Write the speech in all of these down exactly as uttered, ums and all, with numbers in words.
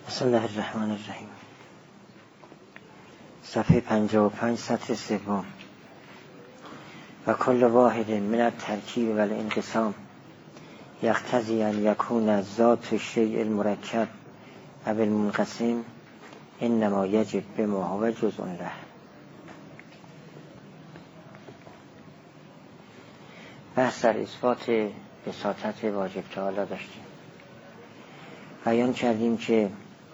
بسم الله الرحمن الرحیم. صفحه پنجاه و پنج سطر سوم. و کل واحد من الترکیب و الانقسام یقتضی ان یکون ذات الشیء المرکب و المنقسم انما یجب بما هو جزء له. بحث در اثبات بساطت واجب تعالی داشتیم. بیان کردیم که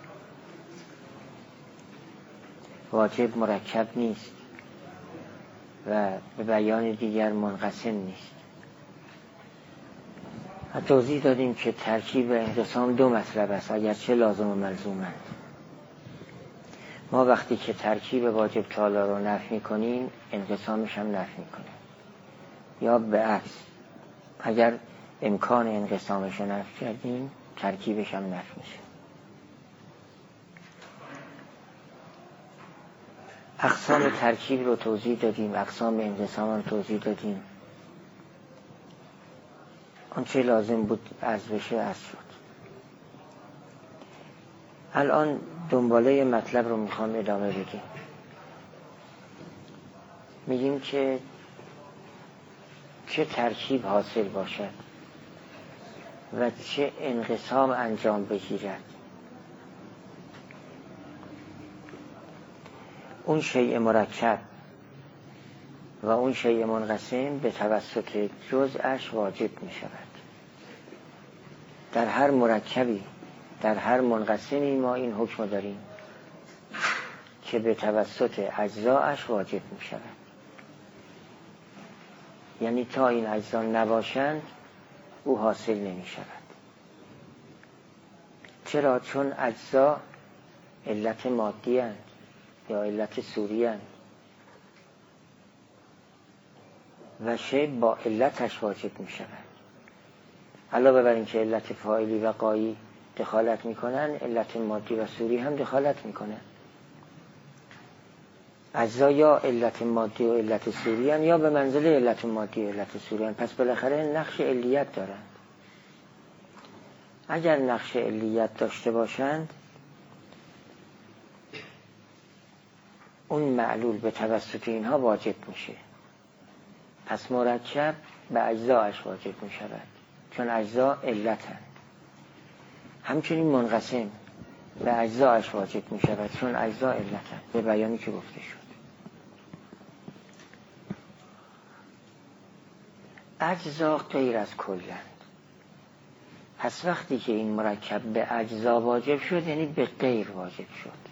واجب مرکب نیست و به بیان دیگر منقسم نیست. و توضیح دادیم که ترکیب و انقسام دو مطلب است اگرچه لازم و ملزومند. ما وقتی که ترکیب واجب تعالی رو نفی می‌کنیم انقسامش هم نفی می‌کنیم، یا به عکس اگر امکان انقسامش رو نفی کردیم ترکیبش هم نفی میشه. اقسام ترکیب رو توضیح دادیم، اقسام انقسام رو توضیح دادیم. آنچه لازم بود عرض بشه عرض شد. الان دنباله مطلب رو میخوام ادامه بدیم. میگیم که چه ترکیب حاصل باشد و چه انقسام انجام بگیرد، اون شیء مرکب و اون شیء منقسم به توسط جزءش واجب می شود. در هر مرکبی، در هر منقسمی ما این حکم داریم که به توسط اجزایش واجب می شود. یعنی تا این اجزا نباشند او حاصل نمی شود. چرا؟ چون اجزا علت مادی هستند یا علت صوری هستند و شی با علتش واجب می شود. علاوه بر این که علت فاعلی و غایی دخالت می کنن، علت مادی و صوری هم دخالت می کنن. اجزا یا علت مادی و علت صوری هستند یا به منزله علت مادی و علت صوری هستند. پس بالاخره نقش علیت دارند. اگر نقش علیت داشته باشند اون معلول به توسط اینها واجب میشه. پس مرکب به اجزایش واجب میشود چون اجزا علتن. همچنین منقسم به اجزایش واجب میشود چون اجزا علتن، به بیانی که گفته شد. اجزا غیر از کلند. پس وقتی که این مرکب به اجزا واجب شد یعنی به غیر واجب شد،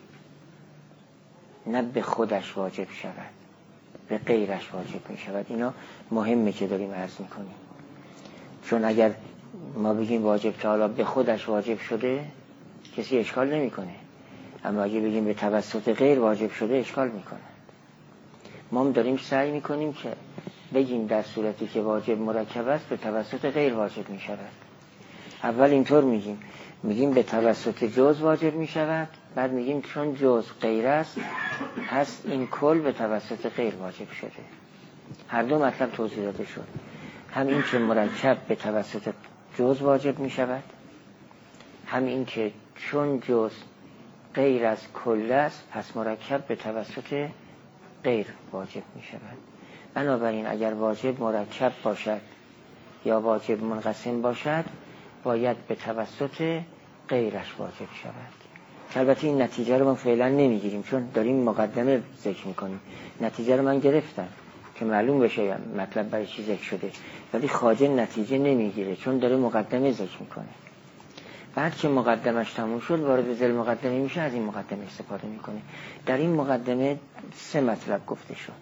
نه به خودش واجب شود، به غیرش واجب می شود. اینا مهمه که داریم عرض می کنیم. چون اگر ما بگیم واجب تعالی به خودش واجب شده کسی اشکال نمی کنه، اما اگه بگیم به توسط غیر واجب شده اشکال می کنه. ما هم داریم سعی می کنیم که بگیم در صورتی که واجب مرکب است به توسط غیر واجب می شود. اول اینطور میگیم میگیم به توسط جز واجب می شود، بعد میگیم چون جز غیر است هست این کل به توسط غیر واجب شده. هر دو مطلب توضیح داده شد. هم این که مرکب به توسط جز واجب می شود، هم این که چون جز غیر از کل است پس مرکب به توسط غیر واجب می شود. بنابراین اگر واجب مرکب باشد یا واجب منقسم باشد باید به توسط غیرش واجب شود. البته این نتیجه رو من فعلا نمیگیریم چون داریم مقدمه ذکر میکنیم. نتیجه رو من گرفتم که معلوم بشه مطلب برای چی ذکر شده، ولی خواجه نتیجه نمیگیره چون داره مقدمه ذکر میکنه. بعد که مقدمش تموم شد وارد ذیل مقدمه میشه، از این مقدمه استفاده میکنه. در این مقدمه سه مطلب گفته شد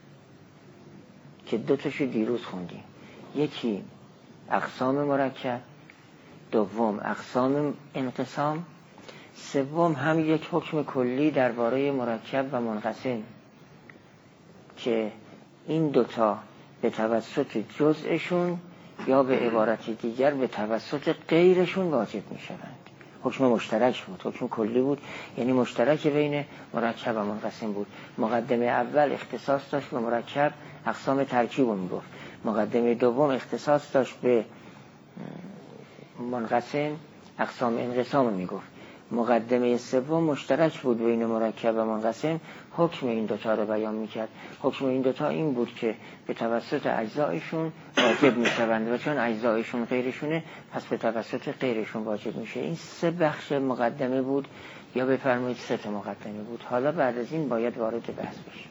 که دو تاشو دیروز خوندیم. یکی اقسام مرکب، دوم اقسام انقسام، سوم هم یک حکم کلی درباره مرکب و منقسم که این دوتا به توسط جزءشون یا به عبارت دیگر به توسط غیرشون واجب می شوند. حکم مشترک بود، حکم کلی بود، یعنی مشترک بین مرکب و منقسم بود. مقدمه اول اختصاص داشت به مرکب، اقسام ترکیب رو می گفت. مقدمه دوم اختصاص داشت به منقسم، اقسام انقسام رو می گفت. مقدمه سوم مشترک بود بین مرکب و منقسم، حکم این دوتا رو بیان میکرد. حکم این دوتا این بود که به توسط اجزایشون واجب میشوند و چون اجزایشون غیرشونه پس به توسط غیرشون واجب میشه. این سه بخش مقدمه بود، یا بفرمایید سه تا مقدمه بود. حالا بعد از این باید وارد بحث بشیم.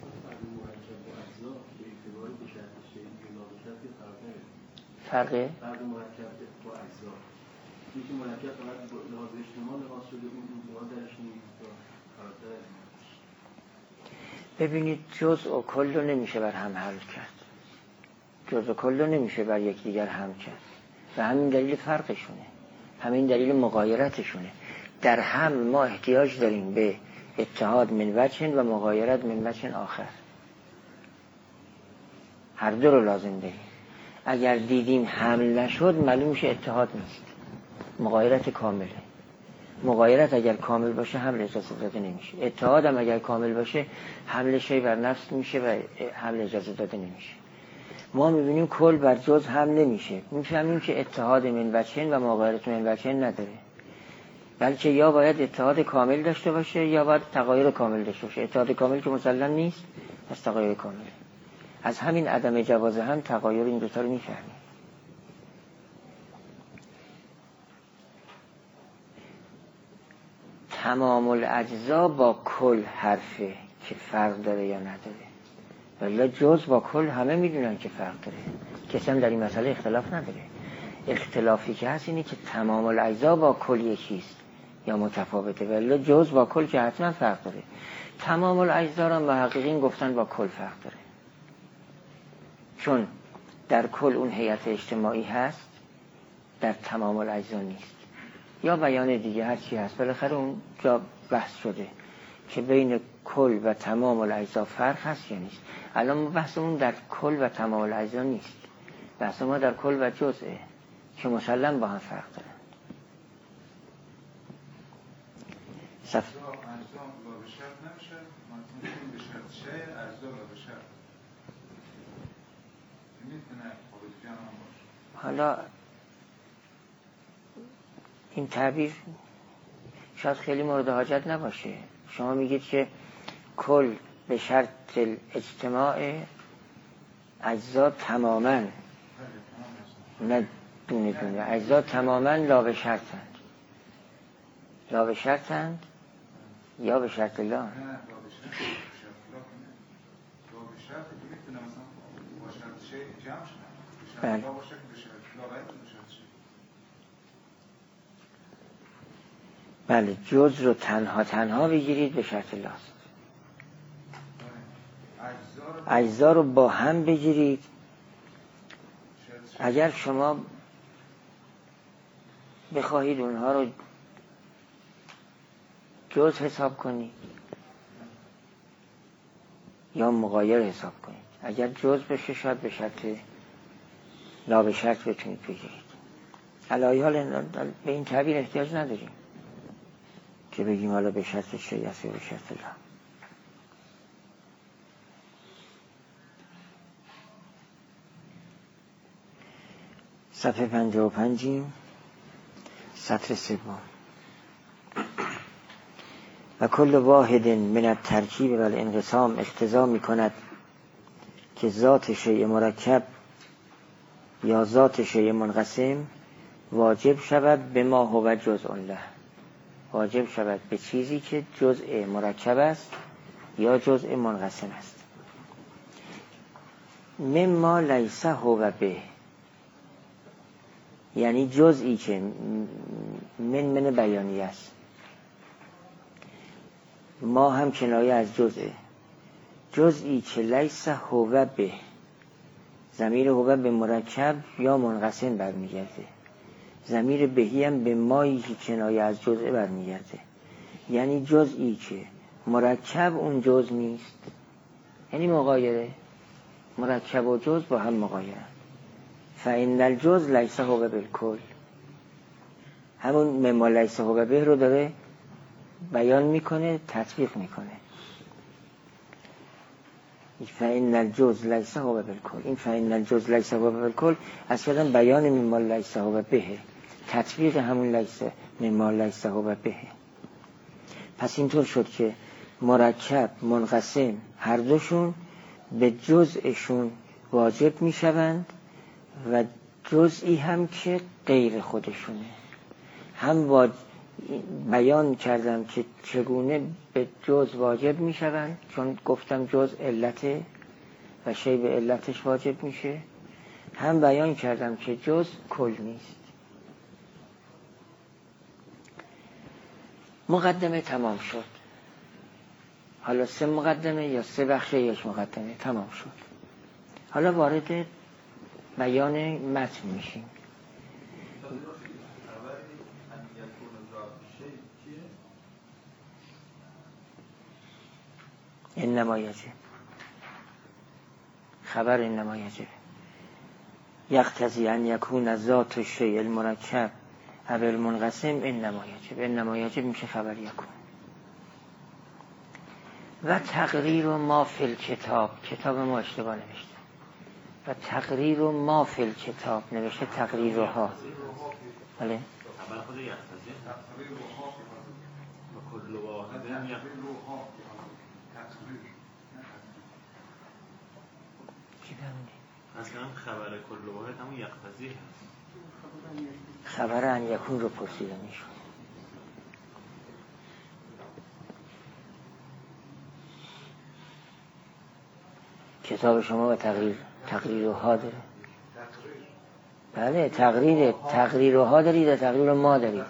فرقه؟ فرق مرکب با اجزا. اینکه مرکب فقط لحاظ اجتماع لحاظ شده اون موضوعات درش نیست تا کارکتر. ببینید جزء و کل رو نمیشه بر هم حل کرد. جزء و کل رو نمیشه بر یکدیگر هم کرد. و همین دلیل فرقشونه. همین دلیل مغایرتشونه. در هم ما احتیاج داریم به اتحاد من وجه و مغایرت من وجه آخر. هر دو رو لازم داریم. اگر دیدیم حمل نشد معلوم میشه اتحاد نیست، مغایرت کامله. مغایرت اگر کامل باشه حمل اجازه داده نمیشه. اتحاد هم اگر کامل باشه حمل شی بر نفس میشه و حمل اجازه داده نمیشه. ما میبینیم کل بر جز هم نمیشه، میفهمیم که اتحاد من وجهین و مغایرت من وجهین نداره، بلکه یا باید اتحاد کامل داشته باشه یا باید تغایر کامل داشته باشه. اتحاد کامل که مسلم نیست، پس تغایر کامل. از همین عدم جواز هم تغایر این دوتا رو میفهمیم. تمام الاجزا با کل حرفه که فرق داره یا نداره، ولی جز با کل همه میدونن که فرق داره. کسی هم در این مسئله اختلاف نداره. اختلافی که هست اینه که تمام الاجزا با کل یکیست یا متفاوته، ولی جز با کل که حتما فرق داره. تمام الاجزا را محققین گفتن با کل فرق داره، چون در کل اون هیئت اجتماعی هست، در تمام الاجزا نیست. یا بیان دیگه هر چی هست، بالاخره اون جا بحث شده که بین کل و تمام الاجزا فرق هست یا نیست. الان بحثمون در کل و تمام الاجزا نیست، بحث ما در کل و جزئه که مسلم با هم فرق دارن. صف... حالا این تعبیر شاید خیلی مورد حاجت نباشه. شما میگید که کل به شرط اجتماع اجزا تماما، نه دونه دونه، اجزا تماما لا به شرطند. لا به شرطند یا به شرط لا؟ نه لا به شرط لا به شرط که میتونه مثلا با شرط شیء جمع شد، به شرط لا باشه که به شرط لا باید به شرط شیء. بله، جز رو تنها تنها بگیرید به شرط لاست. اجزا رو با هم بگیرید. اگر شما بخواهید اونها رو جز حساب کنید یا مغایر حساب کنید، اگر جز بشه شاید به شرط لا به شرط بتونید بگیرید. علی حال به این تعبیر احتیاج نداریم که بگیم حالا به شرط شیء است یا به شرط لا. صفحه پنجاه و پنجیم، سطر سوم. و کل واحد من الترکیب و الانقسام اقتضا می کند که ذات شیء مرکب یا ذات شیء منقسم واجب شود به ما هو جزء له، واجب شود به چیزی که جزء مرکب است یا جزء منقسم است. مما لیس هو به، یعنی جزئی که من من بیانی است. ما هم کنایه از جزء، جزئی که لیس هو به، ضمیر هو به مرکب یا منقسم برمیگرده. ضمیر بهی هم به مایی که کنایه از جزء برمیگرده. یعنی جزئی که مرکب اون جزء نیست، یعنی مغایره. مرکب و جزء با هم مغایره. فإن الجزء لیس هو بالکل، همون مما لیس هو به رو داره بیان میکنه، تطبیق میکنه. فإن الجزء لیس هو بالکل، این فإن الجزء لیس هو بالکل اصلا بیان مما لیس هو به، تطبیق همون لیس مما لیس هو به. پس اینطور شد که مرکب منقسم هر دوشون به جزءشون واجب می شوند و جزئی هم که غیر خودشونه. هم با بیان کردم که چگونه به جز واجب می شوند، چون گفتم جز علته و شی به علتش واجب میشه. هم بیان کردم که جز کل نیست. مقدمه تمام شد. حالا سه مقدمه یا سه بخش یک مقدمه تمام شد. حالا وارد بیان متن میشیم. انما یجب، خبر انما یجب یقتضی ان یکون ذات الشیء المرکب او المنقسم انما یجب. انما یجب میشه خبر یکون. و تقریر ما فی الکتاب، کتاب ما اشتباه نوشته، و تقریر ما فی الکتاب نوشته تقریرها. بله خبر خود یقتضی تقریرها و کل واحد یقتضیها. اصلا خبر کل واحد همون یقتضی هست. خبر ان یکون رو پرسیده میشون. کتاب شما و تقریر تقریرها داره. بله تقریر تقریرها دارید و تقریر ما دارید.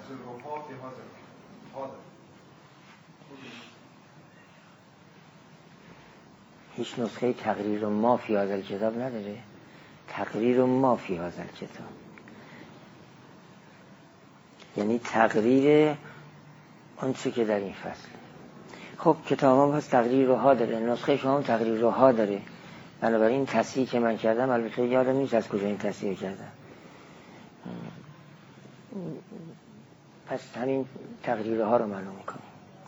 هیچ نسخه تقریر ما فی هذا الکتاب نداره. تقریر ما فی هذا الکتاب یعنی تقریر آنچه که در این فصل. خب کتاب هم هست تقریرها داره، نسخه شما هم تقریرها داره. بنابراین تصحیح که من کردم البته یادم نیست از کجا این تصحیح کردم. پس همین تقریرها رو معلوم کنیم.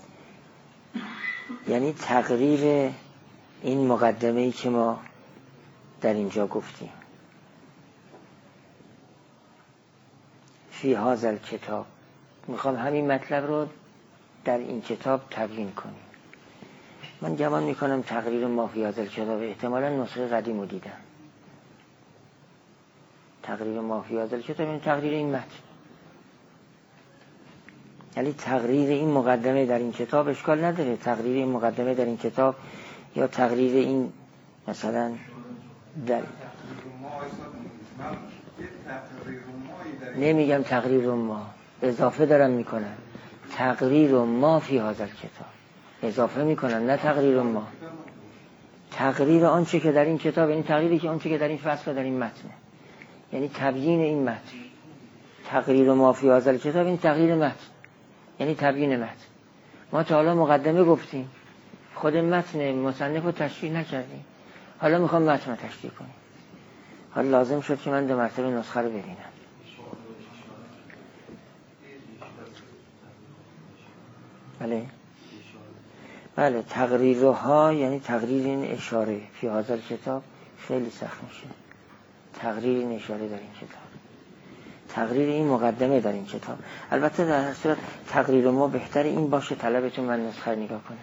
یعنی تقریر این مقدمه‌ای که ما در اینجا گفتیم فی هذا الکتاب، میخوام همین مطلب رو در این کتاب تبیین کنیم. من گمان میکنم تقریر ما فی هذا الکتاب احتمالا نسخه قدیم رو دیدم. تقریر ما فی هذا الکتاب یعنی تقریر این متن، یعنی تقریر این مقدمه در این کتاب اشکال نداره. تقریر این مقدمه در این کتاب یا تقریر این مثلا در نمیگم تقریر ما، اضافه دارم میکنم تقریر ما فی هذا الکتاب، اضافه میکنم نه تقریر ما. تقریر آنچه که در این کتاب یعنی تقریری که آنچه که در این فصل و در این متن، یعنی تبیین این متن. تقریر ما فی هذا الکتاب یعنی تقریر متن، یعنی تبیین متن. ما تا حالا مقدمه گفتیم، خود متن مصنف رو تشریح نکردیم، حالا میخوام متن رو تشریح کنیم. حالا لازم شد که من دو مرتبه نسخه رو ببینم. بله بله تقریرها یعنی تقریر این اشاره فی هذا الکتاب خیلی سخت میشه. تقریر این اشاره در این کتاب، تقریر این مقدمه در این کتاب. البته در هر صورت تقریر ما بهتر این باشه طلبتون من نسخه نگاه کنم.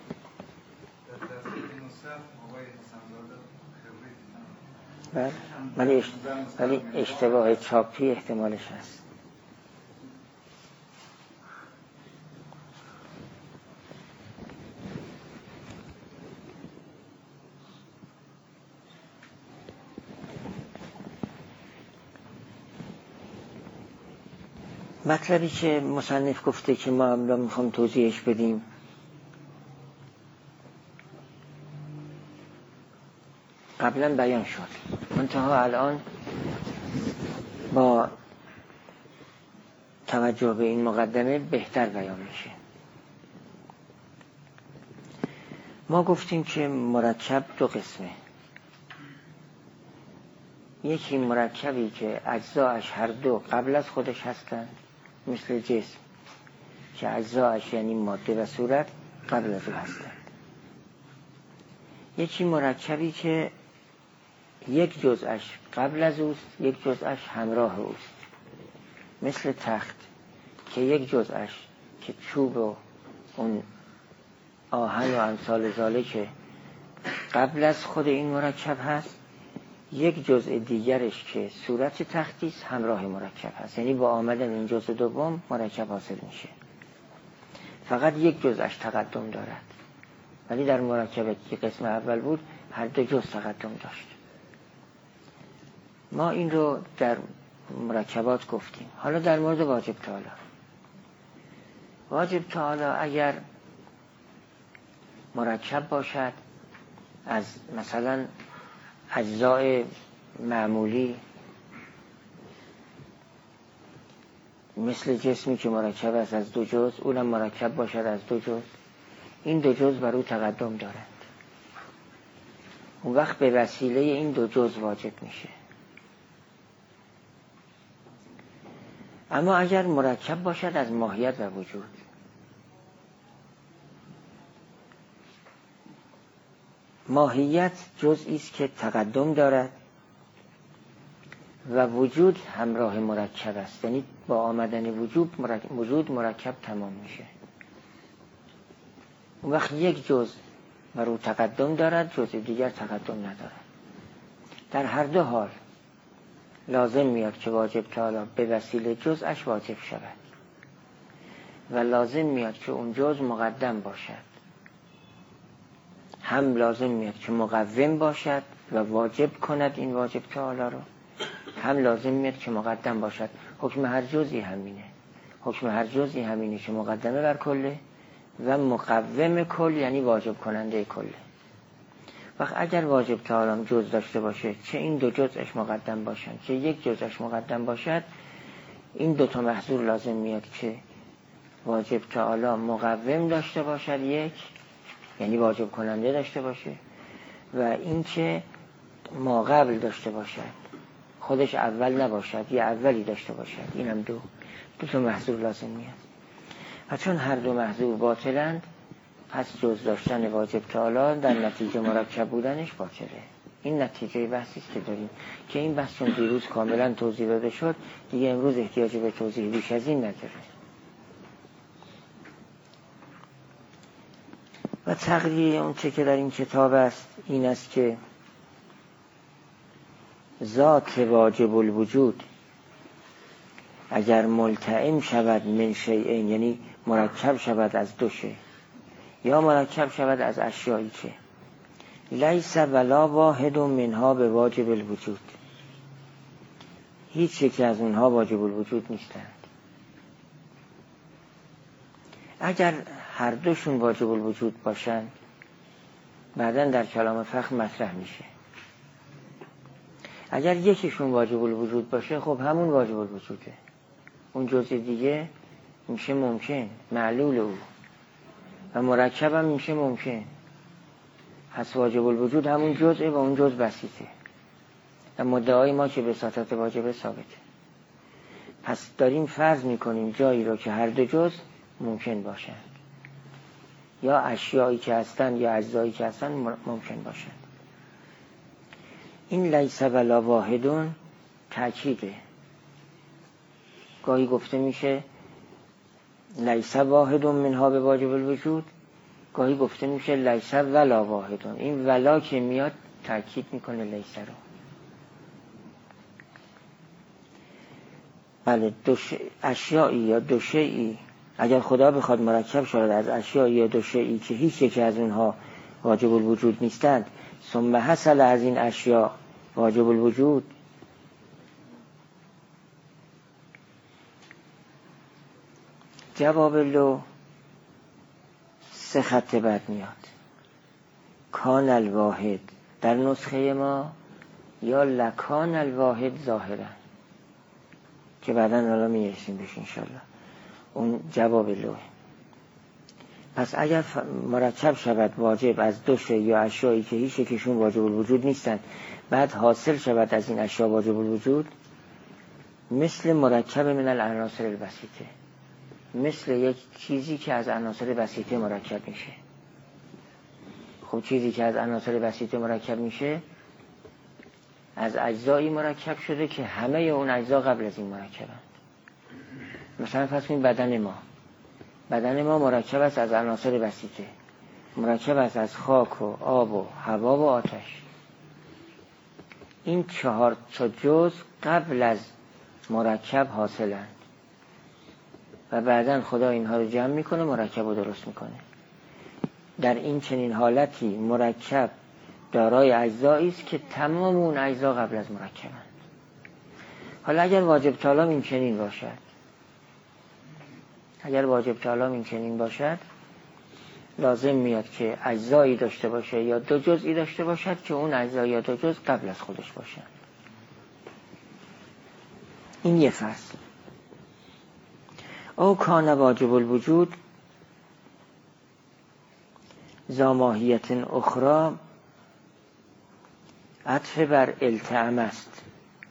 بله ولی ولی اشتباه چاپی احتمالش هست. مطلبی که مصنف گفته که ما هم میخوام توضیحش بدیم، قبلا بیان شد، منتها الان با توجه به این مقدمه بهتر بیان میشه. ما گفتیم که مرکب دو قسمه. یکی مرکبی که اجزاش هر دو قبل از خودش هستن، مثل جسم که اجزاش یعنی ماده و صورت قبل از او هستن. یکی مرکبی که یک جزءش قبل از اوست، یک جزءش همراه اوست، مثل تخت. که یک جزءش که چوب و اون آهن و امثال ذالک که قبل از خود این مرکب هست، یک جزء دیگرش که صورت تختی همراه مرکب هست، یعنی با آمدن این جزء دوم مرکب حاصل میشه. فقط یک جزءش تقدم دارد، ولی در مرکب که قسم اول بود هر دو جزء تقدم داشت. ما این رو در مرکبات گفتیم. حالا در مورد واجب تعالی. واجب تعالی اگر مرکب باشد از مثلا اجزای معمولی، مثل جسمی که مرکب است از دو جزء، اونم مرکب باشد از دو جزء، این دو جزء بر او تقدم دارد، اون وقت به وسیله این دو جزء واجب میشه. اما اگر مرکب باشد از ماهیت و وجود، ماهیت جزئی است که تقدم دارد و وجود همراه مرکب است، یعنی با آمدن وجود مرکب, وجود مرکب تمام میشه. اون وقت یک جزء بر او تقدم دارد، جزء دیگر تقدم ندارد. در هر دو حال لازم میاد که واجب تعالی به وسیله جزءش واجب شود و لازم میاد که اون جزء مقدم باشد. هم لازم میاد که مقوم باشد و واجب کند این واجب تعالی رو، هم لازم میاد که مقدم باشد. حکم هر جزئی همینه، حکم هر جزئی همینه که مقدمه بر کله و مقوم کل، یعنی واجب کننده کله. وقت اگر واجب تعالی جز داشته باشه، چه این دو جزش مقدم باشن چه یک جزش مقدم باشد، این دو تا محذور لازم میاد که واجب تعالی مقوم داشته باشد، یک یعنی واجب کننده داشته باشه، و این که ما قبل داشته باشد، خودش اول نباشد، یه اولی داشته باشد. اینم دو دو تا محذور لازم میاد. و چون هر دو محذور باطلند، پس جز داشتن واجب تعالی در نتیجه مرکب بودنش باطله. این نتیجه بحثی است که داریم که این بحث چون دیروز کاملا توضیح داده شد، دیگه امروز احتیاج به توضیح بیش از این نداره. و تقریه اون چه که در این کتاب است این است که ذات واجب الوجود اگر ملتئم شود من شیئین، یعنی مرکب شود از دو شیء یا مرکب شود از اشیایی که لیس ولا واحد منها به واجب الوجود، هیچ یکی از اونها واجب الوجود نیستند. اگر هر دوشون واجب الوجود باشند، بعداً در کلام فقه مطرح میشه. اگر یکیشون واجب الوجود باشه، خب همون واجب الوجوده، اون جزء دیگه میشه ممکن، معلول او، و مرکب هم میشه ممکن. پس واجب الوجود همون جزء و اون جزء بسیطه و مدعای ما که بساطت واجب ثابته. پس داریم فرض میکنیم جایی رو که هر دو جزء ممکن باشند، یا اشیایی که هستن یا اجزایی که هستن ممکن باشند. این لیس ولا واحدون تأکیده. گاهی گفته میشه لیس واحدون منها به واجب الوجود، گاهی گفته میشه لیس ولا واحدون. این ولا که میاد تأکید میکنه لیس رو. بله، دو ش... اشیایی یا دو شیئی اگر خدا بخواد مرکب شود از اشیایی یا دو شیئی که هیچ یکی از اونها واجب الوجود نیستند، ثم حصل از این اشیا واجب الوجود، جواب لو سه خط بعد میاد. کان الواحد در نسخه ما یا لکان الواحد ظاهرا، که بعداً حالا میرسیم بهش انشالله. اون جواب لوه. پس اگر مرکب شود واجب از دو شیء یا اشیایی که هیچ یکیشون واجب الوجود نیستند، بعد حاصل شود از این اشیا واجب الوجود، مثل مرکب من العناصر البسیطه، مثل یک چیزی که از عناصر بسیطه مرکب میشه. خب چیزی که از عناصر بسیطه مرکب میشه از اجزایی مرکب شده که همه اون اجزا قبل از این مرکبند. مثلا فرض کنید بدن ما بدن ما مرکب است از عناصر بسیطه، مرکب است از خاک و آب و هوا و آتش. این چهار تا جزء قبل از مرکب حاصلند و بعداً خدا اینها رو جمع میکنه، مرکب رو درست میکنه. در این چنین حالتی مرکب دارای اجزایی است که تمام اون اجزا قبل از مرکبند. حالا اگر واجب کلام این چنین باشد اگر واجب کلام این چنین باشد لازم میاد که اجزایی داشته باشه یا دو جزئی داشته باشد که اون اجزا یا دو جزء قبل از خودش باشن. این یه فصل. او کان واجب الوجود ذا ماهیت اخرى عطف بر التئم است،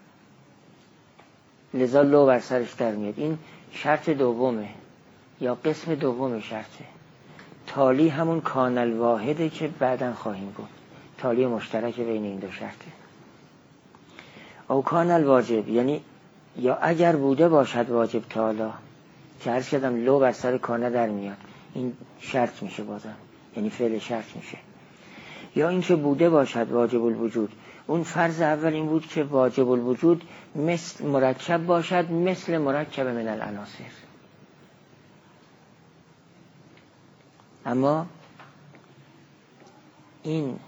لذا لو بر سرش در میاد. این شرط دومه یا قسم دوم شرطه. تالی همون کان الواحده که بعداً خواهیم گفت، تالی مشترک بین این دو شرطه. او کان الواجب یعنی یا اگر بوده باشد واجب تعالی، که عرض کردم لو بر سر کانه در میاد، این شرط میشه بازم، یعنی فعل شرط میشه. یا اینکه بوده باشد واجب الوجود، اون فرض اول این بود که واجب الوجود مثل مرکب باشد مثل مرکب من العناصر. اما این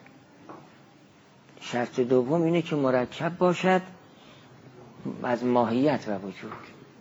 شرط دوم اینه که مرکب باشد از ماهیت و وجود،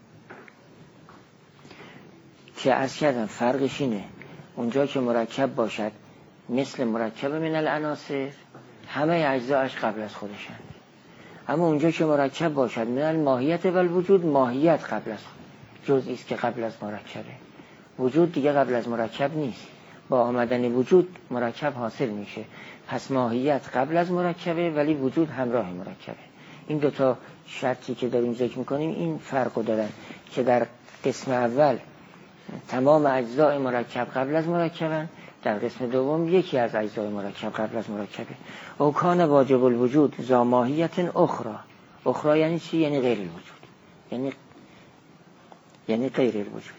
که عرض کردم فرقش اینه اونجا که مرکب باشد مثل مرکب من العناصر همه اجزاش قبل از خودشن، اما اونجا که مرکب باشد من الماهیت و الوجود ماهیت قبل از جزئی است که قبل از مرکبه، وجود دیگه قبل از مرکب نیست، با آمدن وجود مرکب حاصل میشه، پس ماهیت قبل از مرکبه ولی وجود همراه مرکبه. این دوتا شرطی که داریم ذکر میکنیم این فرقو دارن که در قسم اول تمام اجزای مرکب قبل از مرکبن، در قسم دوم یکی از اجزای مرکب قبل از مرکبه. او کان واجب الوجود ذا ماهیت اخرى. اخرى یعنی چی؟ یعنی غیر الوجود، یعنی یعنی غیر الوجود،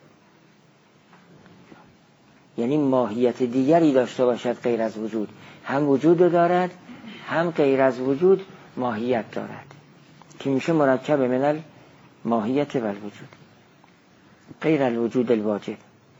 یعنی ماهیت دیگری داشته باشد غیر از وجود، هم وجود دارد هم غیر از وجود ماهیت دارد که میشه مرکب من الماهیت و الوجود غیر الوجود الواجب.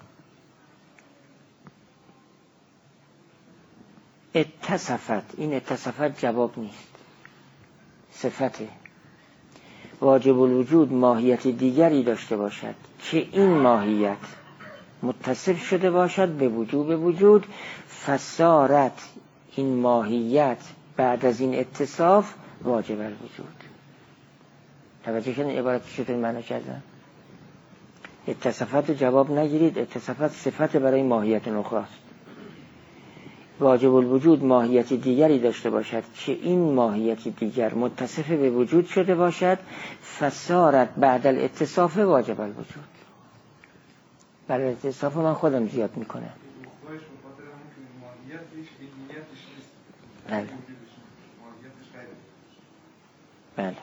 اتصفت، این اتصفت جواب نیست، صفته. واجب الوجود ماهیت دیگری داشته باشد که این ماهیت متصف شده باشد به وجوب وجود، فسارت این ماهیت بعد از این اتصاف واجب الوجود. توجه کنید عبارت چطور معنی کردن؟ اتصفت جواب نگیرید، اتصفت صفت برای ماهیت اخراست. واجب الوجود ماهیت دیگری داشته باشد که این ماهیت دیگر متصف به وجود شده باشد، فسارت بعد الاتصاف واجب الوجود. برای اتصاف من خودم زیاد میکنم. بله بله.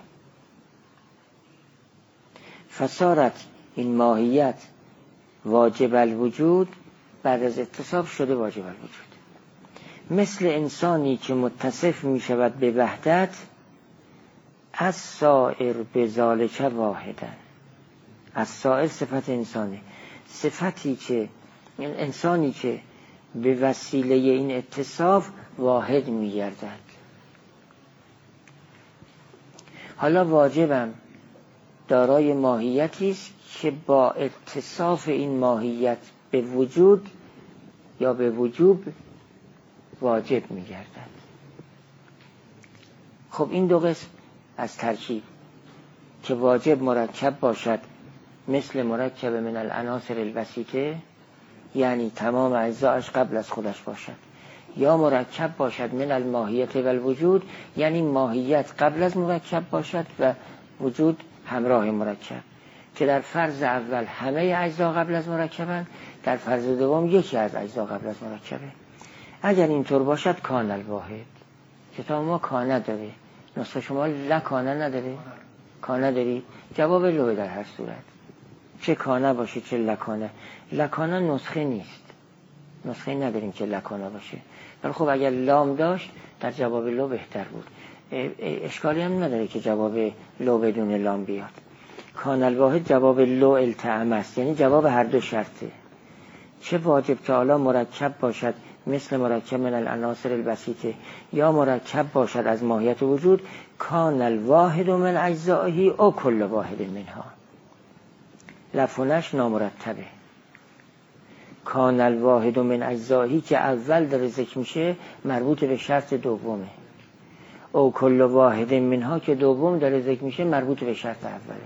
فسارت این ماهیت واجب الوجود بعد از اتصاف شده واجب الوجود، مثل انسانی که متصف می شود به وحدت از سائر به ذالک واحدا. از سائر صفت انسانه، صفتی که انسانی که به وسیله این اتصاف واحد می گردد. حالا واجبم دارای ماهیتی است که با اتصاف این ماهیت به وجود یا به وجوب واجب می گردد. خب این دو قسم از ترکیب که واجب مرکب باشد مثل مرکب من العناصر البسیطه، یعنی تمام اجزاش قبل از خودش باشد، یا مرکب باشد من الماهیت و الوجود، یعنی ماهیت قبل از مرکب باشد و وجود همراه مرکب، که در فرض اول همه اجزا قبل از مرکبن، در فرض دوم یکی از اجزا قبل از مرکبه. اگر اینطور باشد کان الواحد. کتاب ما کانه داره، نسخه شما لکانه نداره؟ کانه داری؟ جواب لوه در هر صورت چه کانه باشه چه لکانه. لکانه نسخه نیست، نسخه نداریم که لکانه باشه، ولی خب اگر لام داشت در جواب لو بهتر بود. اشکالی هم نداره که جواب لو بدون لام بیاد. کان الواحد جواب لو التئم است، یعنی جواب هر دو شرطه. چه واجب تعالی مرکب باشد مثل مرکب من العناصر البسیطه، یا مرکب باشد از ماهیت وجود، کان الواحد من اجزائه او کل واحد منها. لفظش نامرتبه. کان الواحد من اجزائه که اول داره ذکر میشه مربوط به شرط دومه، او کل واحد منها که دوم داره ذکر میشه مربوط به شرط اوله.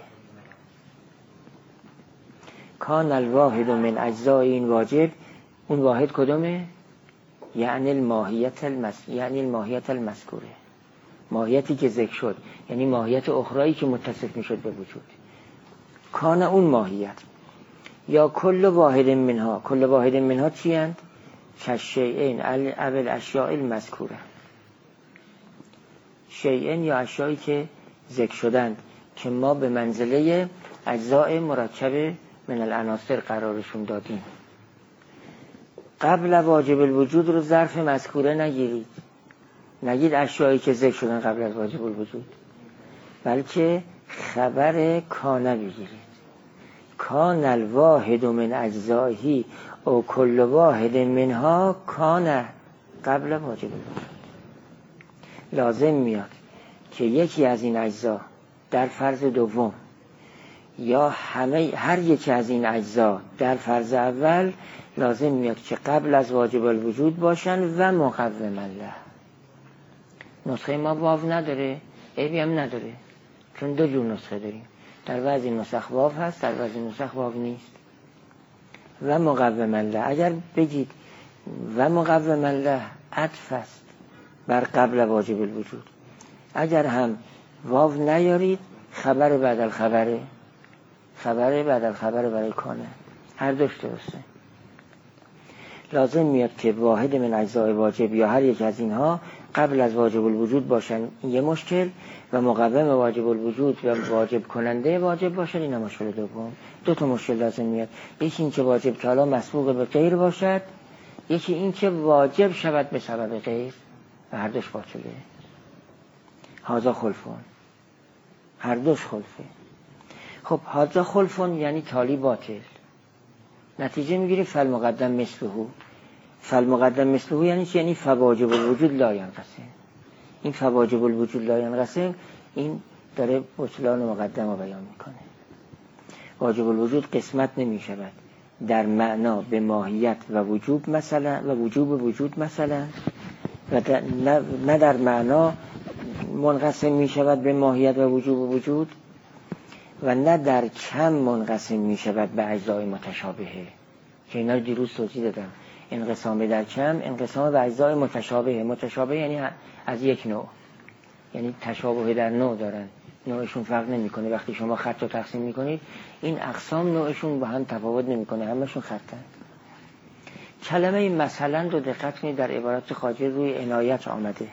کان الواحد من اجزای این واجب، اون واحد کدومه؟ یعنی الماهیت المس... یعنی الماهیت المذکوره، ماهیتی که ذکر شد، یعنی ماهیت اخرایی که متصف میشد به وجود. کان اون ماهیت. یا کل واحد منها، کل واحد منها چی اند؟ کشیئین اول اشیاء المذکوره، شیئین یا اشیایی که ذکر شدند که ما به منزله اجزاء مرکب من العناصر قرارشون دادیم. قبل واجب الوجود رو ظرف مذکوره نگیرید، نگید اشیایی که ذکر شدن قبل از واجب الوجود، بلکه خبر کانه بگیرید. کان الواحد من اجزائه او کل واحد منها کانه قبل واجب الوجود. لازم میاد که یکی از این اجزا در فرض دوم یا همه هر یکی از این اجزا در فرض اول لازم میاد که قبل از واجب الوجود باشن و مقوم له. نسخه ما واو نداره، عیبی هم نداره، چون دو جور نسخه داریم، در بعضی نسخ واو هست، در بعضی نسخ واو نیست. و مقوم له، اگر بگید و مقوم له عطف است بر قبل واجب الوجود، اگر هم واو نیارید خبر بعد الخبره، خبر بعد الخبر برای کانه، هر دوش درسته. لازم میاد که واحد من اجزای واجب یا هر یک از اینها قبل از واجب الوجود باشن، یه مشکل، و مقوم واجب الوجود و واجب کننده واجب باشن، این مشکل دوم. دو تا مشکل لازم میاد، یکی این که واجب تعالی مسبوق به غیر باشد، یکی این که واجب شود به سبب غیر، و هر دوش باطله. هازا خلفون، هر دوش خلفه. خب هازا خلفون یعنی تالی باطل، نتیجه میگیری فالمقدم مثلهو. فالمقدم مثلهو یعنی چی؟ یعنی فواجب الوجود لا ینقسم. این فواجب الوجود لا ینقسم این داره بطلان مقدم رو بیان میکنه. واجب الوجود قسمت نمی شود در معنا به ماهیت و وجوب مثلا و وجوب وجود مثلا، و نه در معنا منقسم می شود به ماهیت و وجوب وجود، و نه در کم منقسم می شود به اجزای متشابهه که اینا رو دیروز توضیح دادم. انقسام در کم انقسام به اجزای متشابهه. متشابه یعنی از یک نوع، یعنی تشابه در نوع دارن، نوعشون فرق نمی کنه. وقتی شما خط رو تقسیم می کنید این اقسام نوعشون با هم تفاوت نمی کنه، همشون خطن. کلمه مثلا رو دقت کنید در عبارات خارجی روی عنایت آمده.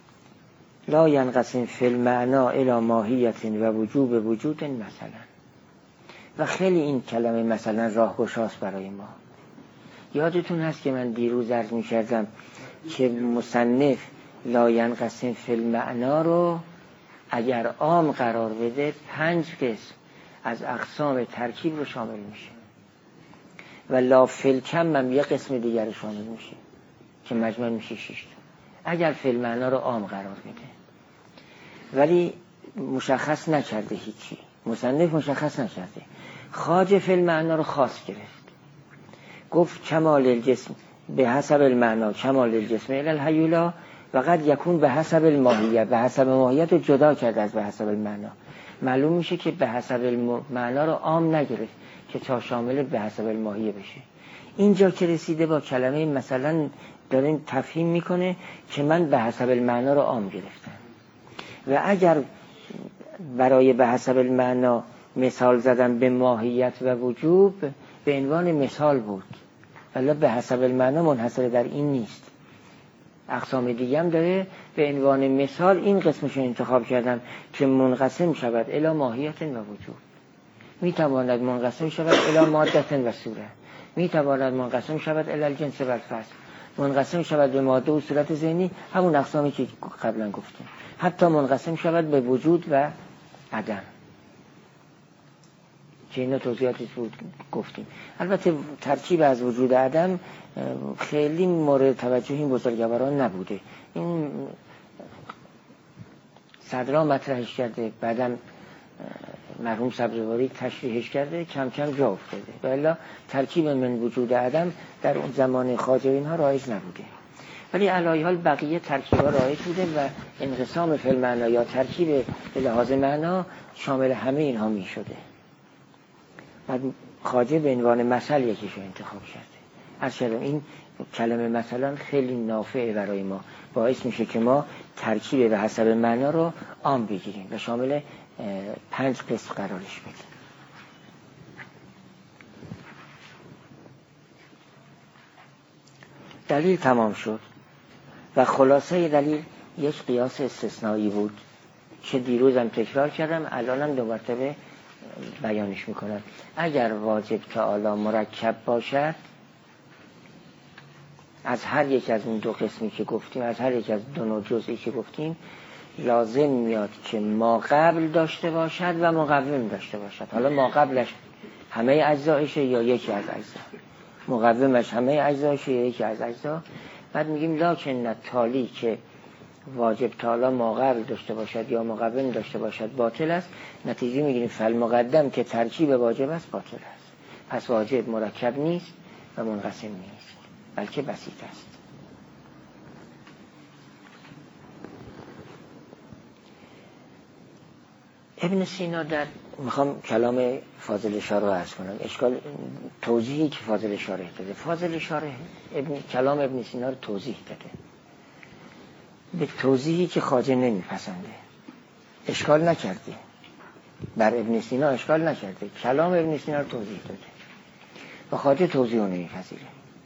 لا ینقسم فی المعنا الی ماهیت و وجوب وجود مثلا. و خیلی این کلمه مثلا راهگشاست برای ما. یادتون هست که من دیروز عرض می کردم که مصنف لا ینقسم فی المعنا رو اگر عام قرار بده پنج قسم از اقسام ترکیب رو شامل میشه، و لا فی الکم هم یک قسم دیگر رو شامل میشه که مجموع میشه شش تا اگر فی المعنا رو عام قرار بده. ولی مشخص نکرده، هیچی مصنف مشخص نکرده. خواجه فی المعنا رو خاص گرفت، گفت کمال الجسم به حسب المعنا کمال الجسم الی الهیولا و قد یکون به حسب الماهیت، به حسب ماهیت رو جدا کرد از به حسب المعنا. معلوم میشه که به حسب المعنا رو عام نگرفت که تا شامل به حسب الماهیه بشه. اینجا که رسیده با کلمه مثلا دارین تفهیم میکنه که من به حسب المعنا رو عام گرفتم، و اگر برای به حسب المعنا مثال زدم به ماهیت و وجوب به عنوان مثال بود، ولی به حسب المعنا منحصر در این نیست، اقسام دیگه هم داره. به عنوان مثال این قسمش رو انتخاب کردم که منقسم شود الی ماهیت و وجوب. میتواند منقسم شود الی ماده و صوره، میتواند منقسم شود الی الجنس و الفصل، منقسم شود به ماده و صورت ذهنی، همون اقسامی که قبلا گفتیم، حتی منقسم شود به وجود و عدم که اینا توضیحاتی بود گفتیم. البته ترکیب از وجود و عدم خیلی مورد توجه این بزرگواران نبوده، این صدرا مطرحش کرده، بعدم مرحوم سبزواری تشریحش کرده، کم کم جا افتاده. و الا ترکیب من وجود عدم در اون زمان خواجه اینها رایج نبوده، ولی علی حال بقیه ترکیبا رایج بوده و انقسام فی المعنا یا ترکیب به لحاظ معنا شامل همه اینها می شده. بعد خواجه به عنوان مثل یکیشو انتخاب کرده. عرض کردم این کلمه مثلا خیلی نافعه برای ما، باعث میشه که ما ترکیب به حسب معنا رو عام بگیریم و شامل پنج قسم قرارش بدیم. دلیل تمام شد و خلاصه دلیل یک قیاس استثنایی بود که دیروزم تکرار کردم، الانم دو مرتبه بیانش میکنم. اگر واجب تعالی مرکب باشد، از هر یک از اون دو قسمی که گفتیم، از هر یک از دو نوع جزئی که گفتیم، لازم میاد که ما قبل داشته باشد و مقوم داشته باشد. حالا ما قبلش همه اجزایشه یا یکی از اجزا، مقومش همه اجزایشه یا یکی از اجزا. بعد میگیم لکن تالی که واجب تعالی ما قبل داشته باشد یا مقوم داشته باشد باطل است. نتیجه میگیریم فالمقدم که ترکیب واجب است باطل است. پس واجب مرکب نیست و منقسم نیست، بلکه بسیط است. ابن سینا در میخوام کلام فاضل شارح رو عرض کنم، اشکال توضیحی که فاضل شارح داده، فاضل شارح ابن کلام ابن سینا رو توضیح داده به توضیحی که خواجه نمیپسنده، اشکال نکرده، بر ابن سینا اشکال نکرده، کلام ابن سینا رو توضیح داده و خواجه توضیح رو نمیپذیره.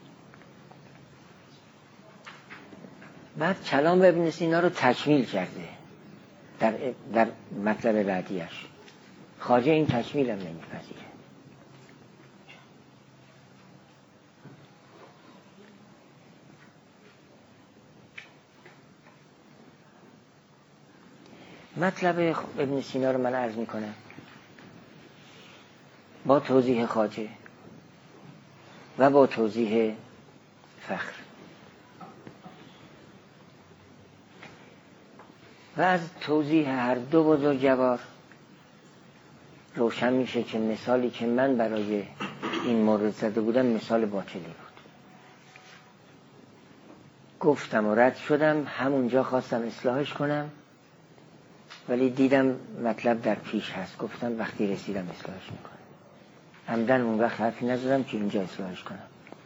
بعد کلام ابن سینا رو تکمیل کرده در, در مطلب بعدیش، خواجه این تکمیل هم نمیپذیره. مطلب ابن سینا رو من عرض میکنم با توضیح خواجه و با توضیح فخر. و از توضیح هر دو بزرگوار روشن میشه که مثالی که من برای این مورد زده بودم مثال باطلی بود. گفتم و رد شدم، همونجا خواستم اصلاحش کنم ولی دیدم مطلب در پیش هست، گفتم وقتی رسیدم اصلاحش میکنم. عمدن اون وقت حرفی نزدم که اینجا اصلاحش کنم.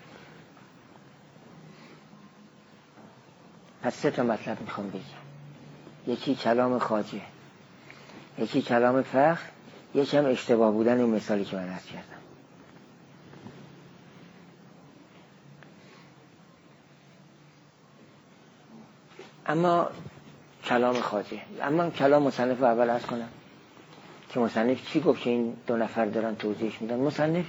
پس سه تا مطلب میخوام بگم، یکی کلام خواجه، یکی کلام فخر، یکی هم اشتباه بودن اون مثالی که من عرض کردم. اما کلام خواجه، اما کلام مصنف رو اول عرض کنم که مصنف چی گفت که این دو نفر دارن توضیحش میدن. مصنف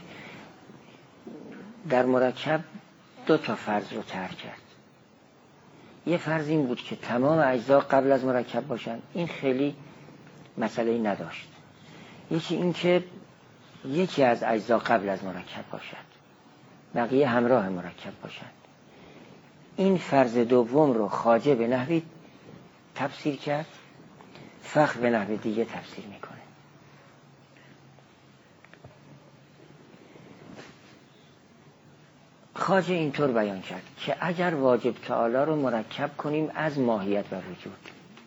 در مرکب دو تا فرض رو طرح کرد. یه فرض این بود که تمام اجزا قبل از مرکب باشن، این خیلی مسئله نداشت. یکی این که یکی از اجزا قبل از مرکب باشد، بقیه همراه مرکب باشد. این فرض دوم رو خواجه به نحوی تفسیر کرد، فخر به نحو دیگه تفسیر میکنه. خواجه اینطور بیان کرد که اگر واجب تعالی رو مرکب کنیم از ماهیت و وجود،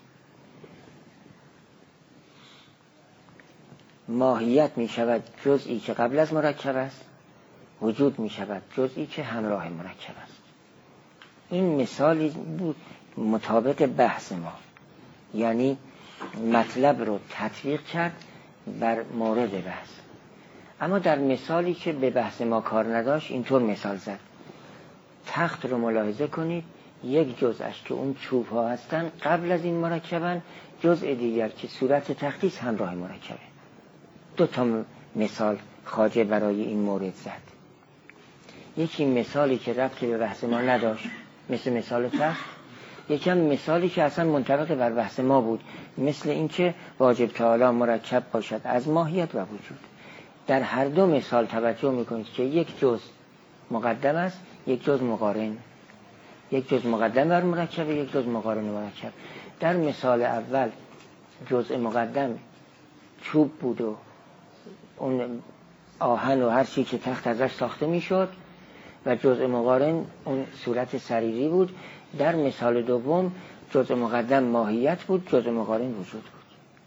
ماهیت می شود جزئی که قبل از مرکب است، وجود می شود جزئی که همراه مرکب است. این مثالی بود مطابق بحث ما، یعنی مطلب رو تطبیق کرد بر مورد بحث. اما در مثالی که به بحث ما کار نداشت اینطور مثال زد. تخت رو ملاحظه کنید، یک جزءش که اون چوب ها هستن قبل از این مرکبن، جزء دیگر که صورت تختی همراه مرکبه. دو تا مثال خواجه برای این مورد زد. یکی مثالی که ربطی به بحث ما نداشت مثل مثال تخت، یکم مثالی که اصلا منطبق بر بحث ما بود مثل این که واجب تعالی مرکب باشد از ماهیت و وجود. در هر دو مثال توجه میکنید که یک جز مقدم است، یک جز مقارن، یک جز مقدم بر مرکب، یک جز مقارن مرکب. در مثال اول جزء مقدم چوب بود و اون آهن و هر چی که تخت ازش ساخته میشد و جزء مقارن اون صورت سریری بود. در مثال دوم جزء مقدم ماهیت بود، جزء مقارن وجود بود.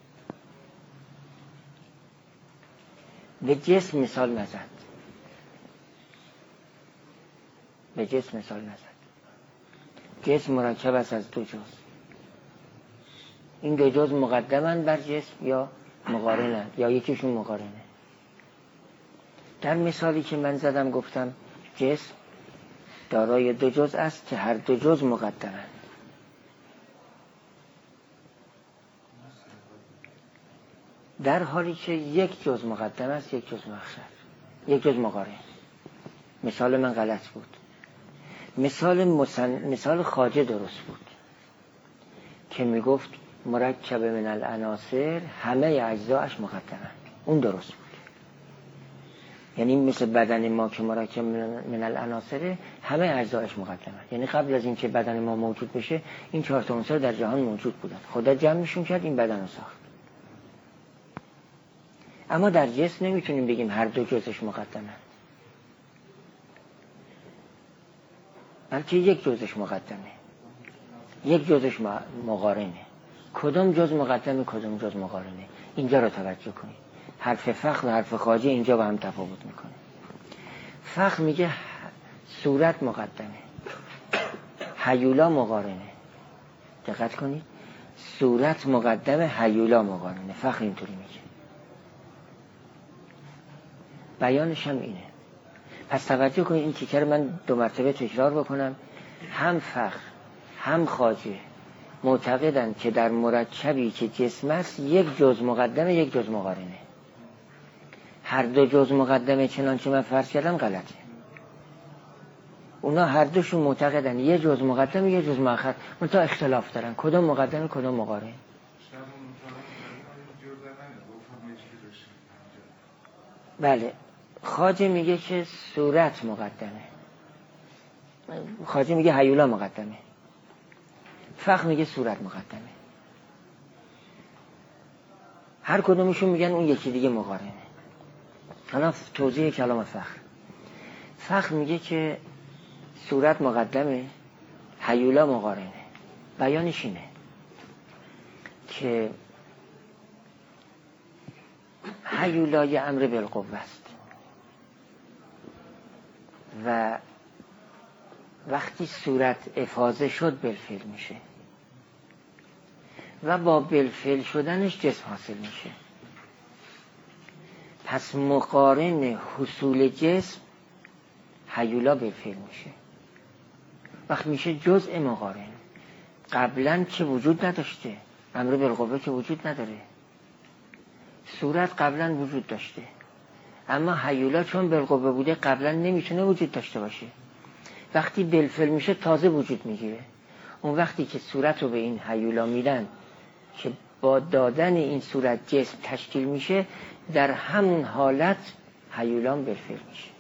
به جسم مثال نزد، به جسم مثال نزد. جسم مرکب است از دو جز. این دو جز مقدمن بر جسم یا مقارنن یا یکیشون مقارنه. در مثالی که من زدم گفتم جسم دارای دو جز است که هر دو جز مقدمن. در حالی که یک جز مقدم است، یک جز مؤخر، یک جز مقارن. مثال من غلط بود. مثال مسن... مثال خواجه درست بود که میگفت مرکب من العناصر همه اجزاش مقدمن. اون درست بود. یعنی مثل بدن ما که مرکب من العناصر همه اجزاش مقدمن. یعنی قبل از اینکه بدن ما موجود بشه این چهار تا عنصر در جهان موجود بودن. خدا جمعشون کرد این بدن رو ساخت. اما در جسم نمیتونیم بگیم هر دو جزش مقدمن، بلکه یک جزش مقدمه، یک جزش مقارنه. کدام جز مقدمه کدام جز مقارنه، اینجا رو توجه کنید. حرف فخر و حرف خواجه اینجا با هم تفاوت میکنه. فخر میگه صورت مقدمه، هیولا مقارنه. دقت کنید، صورت مقدمه، هیولا مقارنه. فخر اینطوری میگه. بیانش هم اینه. پس توجه کنید این تیکر من دو مرتبه تکرار بکنم. هم فخر هم خواجه معتقدند که در مرکبی که جسم است یک جز مقدمه یک جز مقارنه. هر دو جز مقدمه چنانچه من فرض کردم غلطه. اونا هر دوشون معتقدن یه جز مقدمه یه جز مؤخر، منتها اختلاف دارن کدام مقدمه کدام مقارن. بله، خواجه میگه که صورت مقدمه، خواجه میگه هیولا مقدمه، فخر میگه صورت مقدمه. هر کدومشون میگن اون یکی دیگه مقارنه. حالا توضیح کلام فخر. فخر میگه که صورت مقدمه، هیولا مقارنه. بیانش اینه که هیولا یه امر بالقوه است و وقتی صورت افاضه شد بالفعل میشه و با بالفعل شدنش جسم حاصل میشه. پس مقارن حصول جسم هیولا بالفعل میشه. وقت میشه جزء مقارن. قبلا که وجود نداشته، امر بالقوه که وجود نداره. صورت قبلا وجود داشته، اما هیولا چون بالقوه بوده قبلا نمیتونه وجود داشته باشه. وقتی بالفعل میشه تازه وجود میگیره. اون وقتی که صورت رو به این هیولا میدن که با دادن این صورت جسم تشکیل میشه، در همون حالت هیولا بالفعل میشه.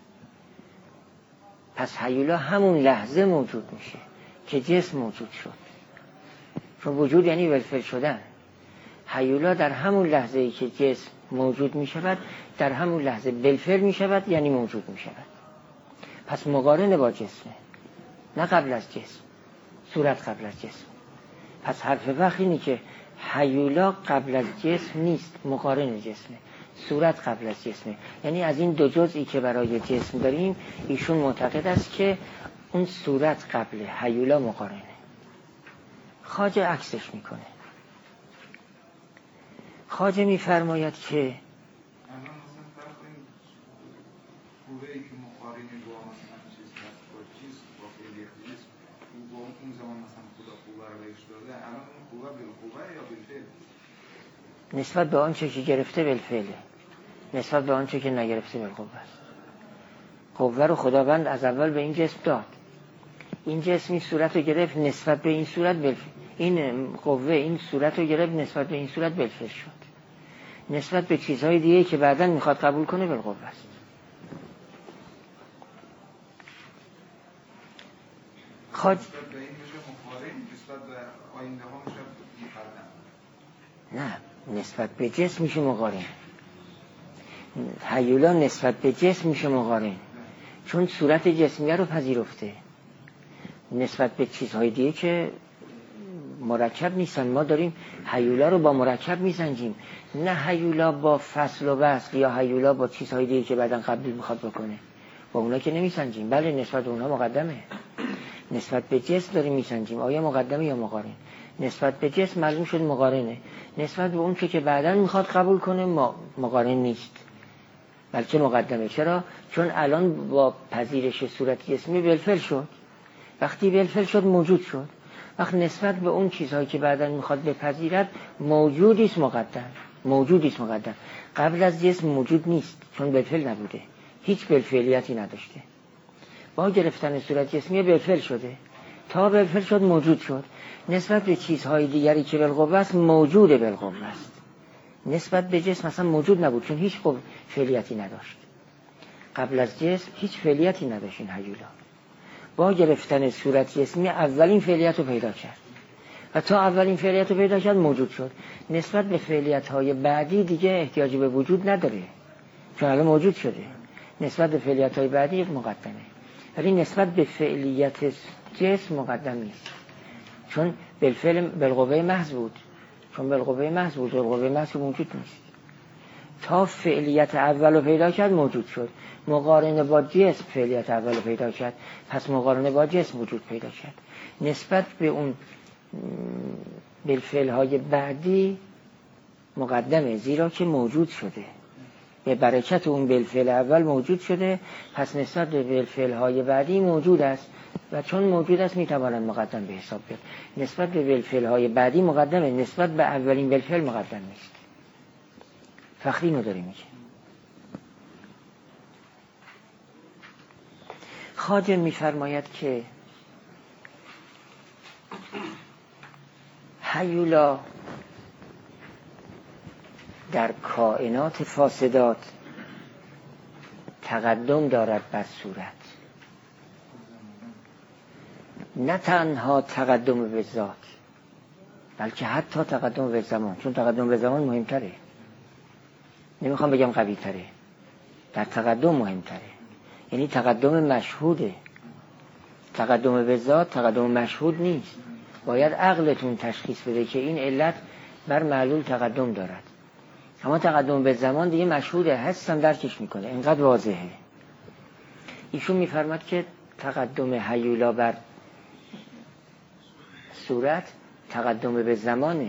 پس هیولا همون لحظه موجود میشه که جسم موجود شد. چون وجود یعنی بالفعل شدن. هیولا در همون لحظه ای که جسم موجود می شود در همون لحظه بالفعل می شود، یعنی موجود می شود. پس مقارن با جسمه، نه قبل از جسم. صورت قبل از جسم. پس حرف وقت اینی که هیولا قبل از جسم نیست، مقارن جسمه. صورت قبل از جسمه. یعنی از این دو جزئی که برای جسم داریم ایشون معتقد است که اون صورت قبل، هیولا مقارنه. خواجه عکسش میکنه. خواجه میفرماید که الان مثلا فرض کنید قوه‌ای که مقارن با مثلا چیز هست با چیز با فعلی جسم با اون زمان مثلا خدا قوه رو بهش داده، الان اون قوه بالقوه یا بالفعل؟ نسبت به آن چه که گرفته بالفعله. نسبت به آنچه که نگرفته بالقوه است. قوه رو خداوند از اول به این جسم داد، این جسم این صورت رو گرفت، نسبت به این صورت بالفعل این قوه این صورت رو گرفت، نسبت به این صورت بالفعل شد، نسبت به چیزهای دیگه که بعداً میخواد قبول کنه بالقوه است. خواهد نسبت به این میشه مقارن، نسبت به آینده ها میشه مقدم. نه، نسبت به جسم میشه مقارن. هیولا نسبت به جسم میشه مقارن چون صورت جسمیه رو پذیرفته، نسبت به چیزهای دیگه که مرکب نیستن. ما داریم هیولا رو با مرکب میسنجیم، نه هیولا با فصل و وصل یا هیولا با چیزهای دیگه که بعداً قبول میخواد بکنه، با اونا که نمیسنجیم. بله نسبت به اونا مقدمه. نسبت به جسم داریم میسنجیم آیا مقدمه یا مقارن. نسبت به جسم معلوم شد مقارنه، نسبت به اون که بعداً میخواد قبول کنه مقارن نیست بلکه مقدمه. چرا؟ چون الان با پذیرش صورت جسمی بالفعل شد، وقتی بالفعل شد موجود شد، وقت نسبت به اون چیزهایی که بعداً میخواد بپذیرد موجودی است مقدم، موجودی است مقدم. قبل از جسم موجود نیست چون بالفعل نبوده، هیچ بالفعلیتی نداشته. با گرفتن صورت جسمی بالفعل شده، تا بالفعل شد موجود شد، نسبت به چیزهای دیگری که بالقوه است موجود بالقوه است. نسبت به جسم مثلا موجود نبود چون هیچ فعلیتی نداشت. قبل از جسم هیچ فعلیتی نداشت این هیولا. با گرفتن صورت جسمی اولین فعلیت رو پیدا کرد و تا اولین فعلیت رو پیدا کرد موجود شد. نسبت به فعلیت های بعدی دیگه احتیاجی به وجود نداره چون الان موجود شده. نسبت به فعلیت های بعدی مقدمه، ولی نسبت به فعلیت جسم مقدم نیست چون بالفعل بالقوه محض بود، چون بالقوه محض بود، بالقوه محض موجود نیست. تا فعلیت اول رو پیدا کرد موجود شد. مقارنه با جسم فعلیت اول رو پیدا کرد، پس مقارنه با جسم وجود پیدا کرد. نسبت به اون بالفعل های بعدی مقدمه زیرا که موجود شده، به برکت اون بالفعل اول موجود شده، پس نسبت به بالفعل های بعدی موجود است و چون موجود است میتواند مقدم به حساب بیاد. نسبت به بالفعل های بعدی مقدمه، نسبت به اولین بالفعل مقدم نیست. فخری نداری میگه. خواجه میفرماید که هیولا در کائنات فاسدات تقدم دارد بر صورت، نه تنها تقدم به ذات بلکه حتی تقدم به زمان، چون تقدم به زمان مهمتره، نمیخوام بگم قوی تره، در تقدم مهمتره، یعنی تقدم مشهوده. تقدم به ذات تقدم مشهود نیست، باید عقلتون تشخیص بده که این علت بر معلول تقدم دارد. اما تقدم به زمان دیگه مشهوده، حسم درکش میکنه، اینقدر واضحه. ایشون میفرماد که تقدم هیولا بر صورت تقدم به زمانه،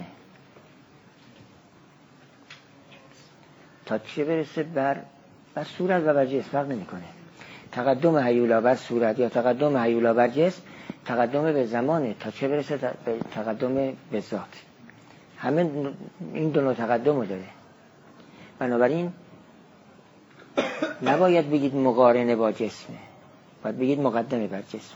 تا چه برسه بر بر صورت و بر جسم فرق نمیکنه. تقدم هیولا بر صورت یا تقدم هیولا بر جسم تقدم به زمانه، تا چه برسه به تقدم به ذات. همه این دو نوع تقدم رو داره. بنابراین نباید بگید مقارنه با جسمه، باید بگید مقدمه بر جسم.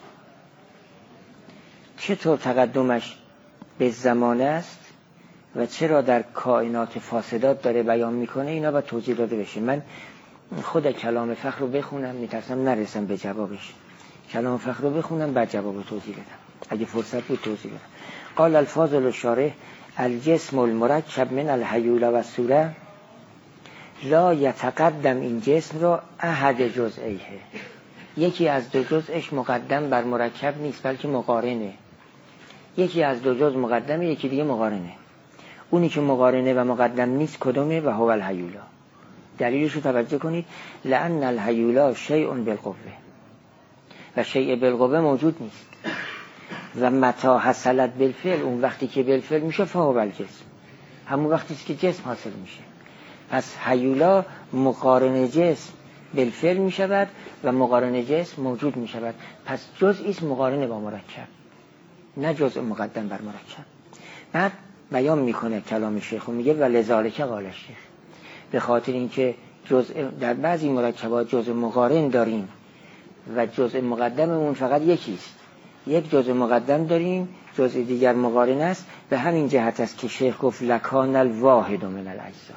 چطور تقدمش به زمانه است و چرا در کائنات فاسدات داره بیان میکنه، اینا باید توضیح داده بشه. من خود کلام فخر رو بخونم، میترسم نرسم به جوابش. کلام فخر رو بخونم بعد جواب رو توضیح بدم، اگه فرصت بود توضیح بدم. قال الفاضل الشارح الجسم المرکب من الهیولا و صوره لا یتقدم، این جسم را احد جزئیه، یکی از دو جزءش مقدم بر مرکب نیست بلکه مقارنه. یکی از دو جزء مقدمه، یکی دیگه مقارنه. اونی که مقارنه و مقدم نیست کدومه؟ و هو الهیولا. دلیلش رو توجه کنید، لأن الهیولا شیء بالقوه و شیء بالقوه موجود نیست و متى حصلت بالفعل، اون وقتی که بالفعل میشه فهو الجسم، همون وقتی که جسم حاصل میشه. پس هیولا مقارن جسم بالفعل میشود و مقارن جسم موجود میشود. پس جزئی است مقارنه با مرکب، نه جزء مقدم بر مرکب. بعد بیان میکنه کلام شیخ و میگه و لذالک قال الشیخ، به خاطر اینکه جزء در بعضی مرکبات جزء مقارن داریم و جزء مقدممون فقط یکیست. یک جزء مقدم داریم، جزء دیگر مقارن است. به همین جهت است که شیخ گفت لکان الواحد من الاجزا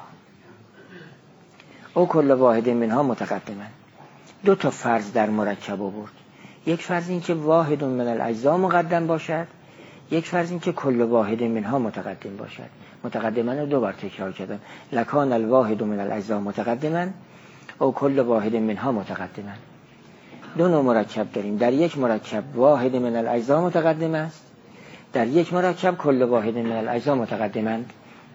او کل واحد منها متقدما. دو تا فرض در مرکب آورد. یک فرض این که واحد من الاجزا مقدم باشد، یک فرض این که کل واحد منها متقدم باشد. متقدما رو دو بار تکرار کردم. لکان الواحد من الاجزا متقدما او کل واحد منها متقدما. دو نوع مرکب داریم. در یک مرکب واحد من الاجزا متقدم است، در یک مرکب کل واحد من الاجزا متقدمند.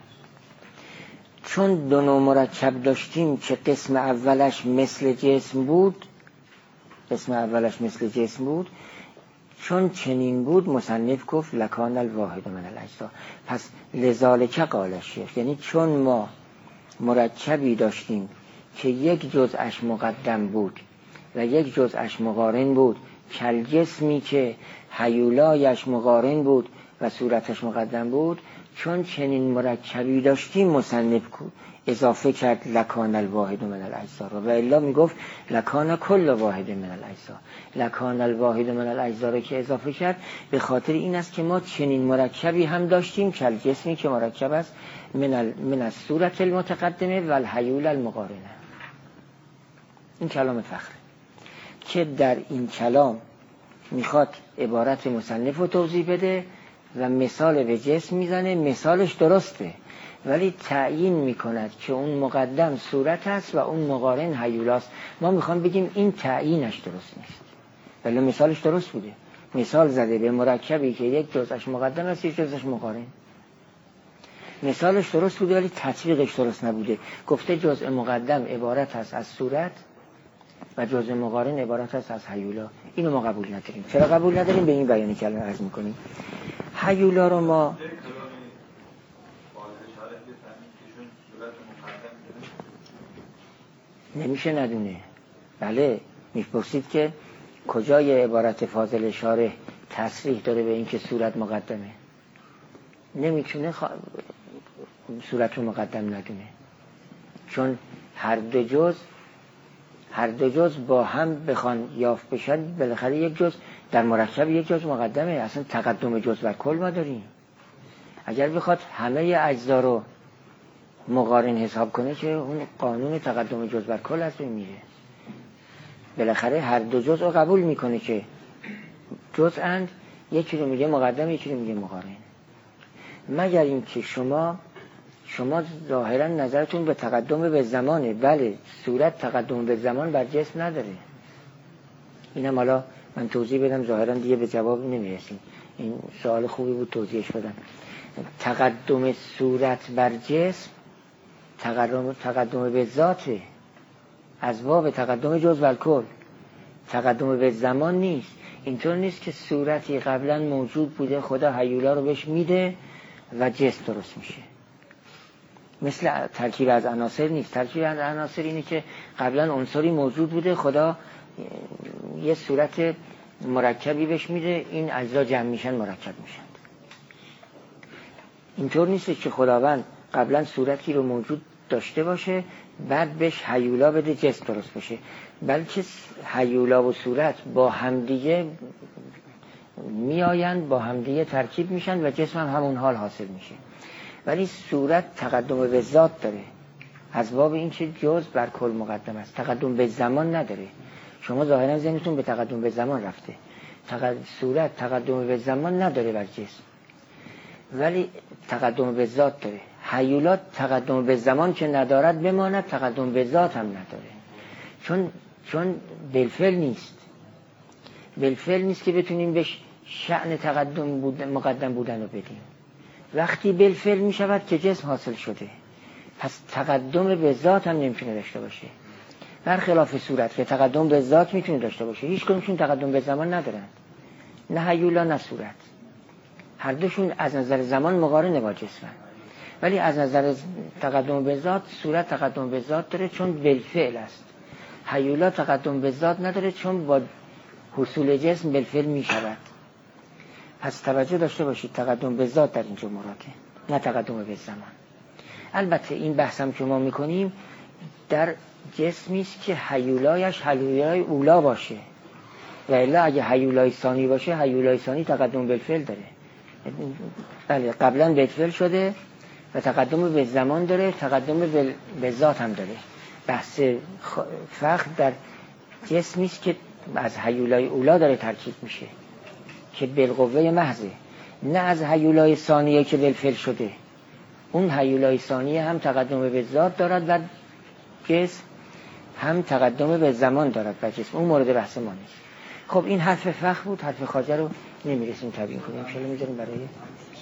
چون دو نوع مرکب داشتیم که قسم اولش مثل جسم بود، قسم اولش مثل جسم بود، چون چنین بود مصنف گفت لکان الواحد من الاجزا. پس لذالک قال الشیخ، یعنی چون ما مرکبی داشتیم که یک جزءش مقدم بود و یک جزءش مقارن بود، کل جسمی که هیولایش مقارن بود و صورتش مقدم بود، چون چنین مرکبی داشتیم مصنف اضافه کرد لکان الواحد من الاجزا رو، و الا میگفت لکان کل واحد من الاجزا. لکان الواحد من الاجزا رو که اضافه کرد به خاطر این است که ما چنین مرکبی هم داشتیم کل جسمی که مرکب است من, ال... من از صورت المتقدمه و الهیول المقارنه. این کلام فخر که در این کلام میخواد عبارت مصنف رو توضیح بده و مثال به جسم میزنه. مثالش درسته ولی تعیین میکند که اون مقدم صورت است و اون مقارن هیولاست. ما میخوام بگیم این تعیینش درست نیست ولی مثالش درست بوده. مثال زده به مرکبی که یک جزءش مقدم است یک جزءش مقارن. مثالش درست بوده ولی تطبیقش درست نبوده. گفته جزء مقدم عبارت است از صورت و جزء مقارن عبارت است از هیولا. اینو ما قبول نداریم. چرا قبول نداریم؟ به این بیانی که الان عرض میکنیم. هیولا رو ما نمیشه ندونه. بله میپرسید که کجای عبارت فاضل شارح تصریح داره به این که صورت مقدمه؟ نمیتونه خ... صورت رو مقدم ندونه، چون هر دو جز هر دو جز با هم بخوان یافت بشن بالاخره یک جز در مرکب یک جز مقدمه. اصلا تقدم جز بر کل ما داریم. اگر بخواد همه اجزا رو مقارن حساب کنه که اون قانون تقدم جز بر کل از بین میره. بالاخره هر دو جز رو قبول میکنه که جز اند، یکی رو میگه مقدم یکی رو میگه مقارن. مگر اینکه شما شما ظاهرا نظرتون به تقدم به زمانه. بله صورت تقدم به زمان بر جسم نداره. اینم حالا من توضیح بدم، ظاهرا دیگه به جواب نمیرسیم. این سوال خوبی بود توضیحش بدم. تقدم صورت بر جسم تقدم تقدم به ذاته، از باب تقدم جز بر کل. تقدم به زمان نیست. اینطور نیست که صورتی قبلا موجود بوده خدا هیولا رو بهش میده و جسم درست میشه. مثل ترکیب از عناصر نیست. ترکیب از عناصر اینه که قبلا عنصری موجود بوده خدا یه صورت مرکبی بهش میده، این اجزا جمع میشن مرکب میشن. اینطور نیست که خداوند قبلا صورتی رو موجود داشته باشه بعد بهش هیولا بده جسم درست بشه، بلکه هیولا و صورت با همدیگه میآیند، با همدیگه ترکیب میشن و جسم هم همون حال حاصل میشه. ولی صورت تقدم به ذات داره از باب این که جز بر کل مقدم است. تقدم به زمان نداره. شما ظاهرا ذهنتون به تقدم به زمان رفته. تقدم صورت تقدم به زمان نداره بر جسم ولی تقدم به ذات داره. هیولا تقدم به زمان که ندارد بماند، تقدم به ذات هم نداره. چون چون بالفعل نیست. بالفعل نیست که بتونیم بهش شأن تقدم بود مقدم بودن رو بدیم. وقتی بالفعل می شود که جسم حاصل شده، پس تقدم به ذات هم نمیتونه داشته باشه. برخلاف صورت که تقدم به ذات میتونه داشته باشه. هیچ کدومشون تقدم به زمان ندارن، نه هیولا نه صورت. هر دوشون از نظر زمان مقارنه با جسمن، ولی از نظر تقدم به ذات صورت تقدم به ذات داره چون بالفعل است. هیولا تقدم به ذات نداره چون با حصول جسم بالفعل می شود. پس توجه داشته باشید تقدم به ذات در اینجا مراده، نه تقدم به زمان. البته این بحثم که ما میکنیم در جسمی است که هیولایش هیولای اولا باشه، و الا اگه هیولای ثانی باشه، هیولای ثانی تقدم بالفعل داره. بله قبلا بالفعل شده و تقدم به زمان داره، تقدم به ذات هم داره. بحث فخر در جسمی است که از هیولای اولا داره ترکیب میشه که بالقوه محضه، نه از هیولای ثانیه که بالفعل شده. اون هیولای ثانیه هم تقدم به ذات دارد و جسم، هم تقدم به زمان دارد و جسم. اون مورد بحث ما نیست. خب این حرف فخر بود، حرف خواجه رو نمیرسیم تبیین کنیم، ان شاءالله میذاریم برای